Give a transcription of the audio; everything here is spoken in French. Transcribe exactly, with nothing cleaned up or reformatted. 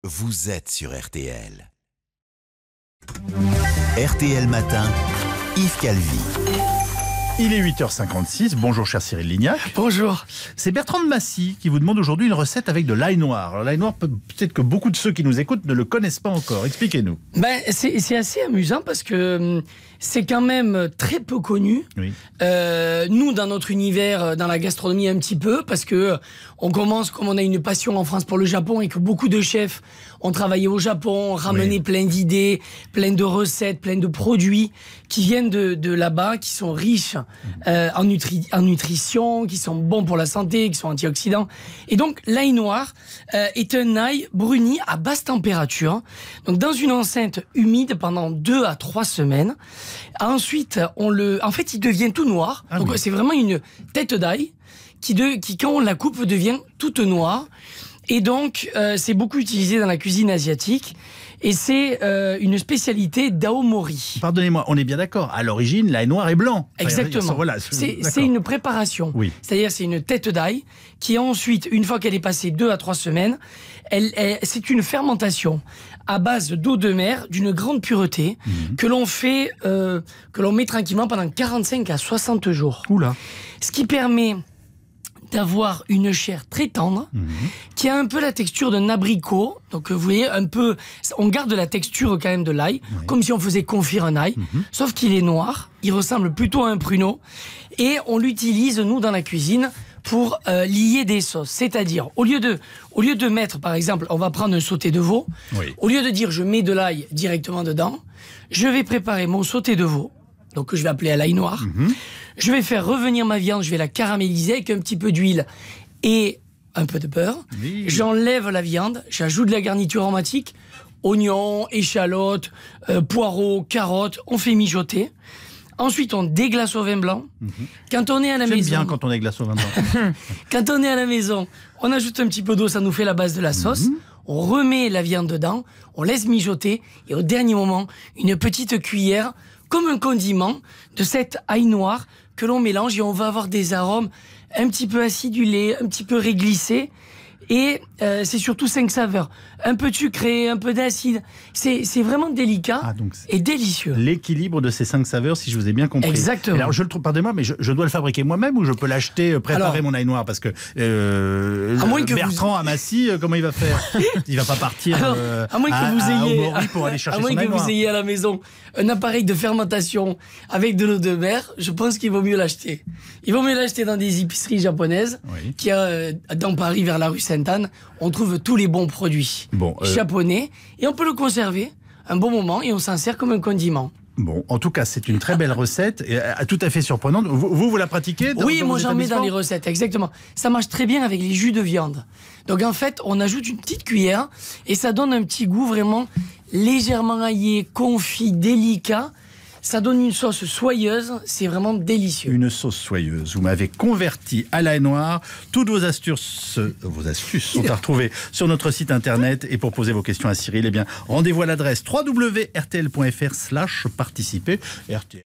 vous êtes sur R T L. R T L Matin, Yves Calvi. Il est huit heures cinquante-six. Bonjour cher Cyril Lignac. Bonjour. C'est Bertrand de Massy qui vous demande aujourd'hui une recette avec de l'ail noir. Alors, l'ail noir, peut-être que beaucoup de ceux qui nous écoutent ne le connaissent pas encore. Expliquez-nous. Ben, c'est, c'est assez amusant parce que c'est quand même très peu connu. Oui. Euh, nous, dans notre univers, dans la gastronomie un petit peu, parce que on commence, comme on a une passion en France pour le Japon et que beaucoup de chefs ont travaillé au Japon, ramené Oui. plein d'idées, plein de recettes, plein de produits qui viennent de, de là-bas, qui sont riches euh, en, nutri- en nutrition, qui sont bons pour la santé, qui sont antioxydants. Et donc, l'ail noir euh, est un ail bruni à basse température, donc dans une enceinte humide pendant deux à trois semaines. Ensuite, on le, en fait, il devient tout noir. Ah donc, oui. c'est vraiment une tête d'ail qui, de, qui, quand on la coupe, devient toute noire. Et donc, euh, c'est beaucoup utilisé dans la cuisine asiatique. Et c'est euh, une spécialité d'Aomori. Pardonnez-moi, on est bien d'accord. À l'origine, l'ail noir est blanc. Enfin, Exactement. voilà, c'est, d'accord. c'est une préparation. Oui. C'est-à-dire, c'est une tête d'ail qui ensuite, une fois qu'elle est passée deux à trois semaines, elle, elle, c'est une fermentation à base d'eau de mer d'une grande pureté Mhm. que l'on fait, euh, que l'on met tranquillement pendant quarante-cinq à soixante jours. Oula. Ce qui permet d'avoir une chair très tendre, Mhm. qui a un peu la texture d'un abricot. Donc, vous voyez, un peu, on garde la texture quand même de l'ail, Oui. comme si on faisait confire un ail, Mhm. sauf qu'il est noir, il ressemble plutôt à un pruneau, et on l'utilise, nous, dans la cuisine, pour euh, lier des sauces. C'est-à-dire, au lieu de, au lieu de mettre, par exemple, on va prendre un sauté de veau, Oui. au lieu de dire je mets de l'ail directement dedans, je vais préparer mon sauté de veau, donc que je vais appeler à l'ail noir. Mhm. Je vais faire revenir ma viande, je vais la caraméliser avec un petit peu d'huile et un peu de beurre. Oui. J'enlève la viande, j'ajoute de la garniture aromatique, oignons, échalotes, euh, poireaux, carottes, on fait mijoter. Ensuite, on déglace au vin blanc. Quand on est à la J'aime maison, bien quand on est glace au vin blanc. quand on est à la maison, on ajoute un petit peu d'eau, ça nous fait la base de la sauce. On remet la viande dedans, on laisse mijoter et au dernier moment, une petite cuillère, comme un condiment, de cet ail noir que l'on mélange et on va avoir des arômes un petit peu acidulés, un petit peu réglissés. Et euh, c'est surtout cinq saveurs. Un peu de sucré, un peu d'acide. C'est, c'est vraiment délicat Ah, donc c'est et délicieux. l'équilibre de ces cinq saveurs, si je vous ai bien compris. Exactement. Et alors, je le trouve, pardonnez-moi, mais je, je dois le fabriquer moi-même ou je peux l'acheter, euh, préparer Alors, mon ail noir? Parce que euh, À moins que Bertrand vous- à Massy, euh, comment il va faire? Il va pas partir Alors, euh, à moins que à, vous à ayez, Aomori pour aller chercher à moins son que ail vous noir. ayez à la maison un appareil de fermentation avec de l'eau de mer, je pense qu'il vaut mieux l'acheter. Il vaut mieux l'acheter dans des épiceries japonaises, Oui. qui a euh, dans Paris vers la rue Sainte-Anne, on trouve tous les bons produits Bon, euh, japonais et on peut le conserver un bon moment et on s'en sert comme un condiment. Bon, en tout cas, c'est une très belle recette, et, euh, tout à fait surprenante. Vous, vous, vous la pratiquez dans, Oui, dans moi vos j'en mets dans établissements les recettes, exactement. Ça marche très bien avec les jus de viande. Donc en fait, on ajoute une petite cuillère et ça donne un petit goût vraiment légèrement aillé, confit, délicat. Ça donne une sauce soyeuse, c'est vraiment délicieux. Une sauce soyeuse. Vous m'avez converti à l'ail noir. Toutes vos astuces, vos astuces sont à retrouver sur notre site internet. Et pour poser vos questions à Cyril, eh bien, rendez-vous à l'adresse w w w point r t l point f r slash participer. R T L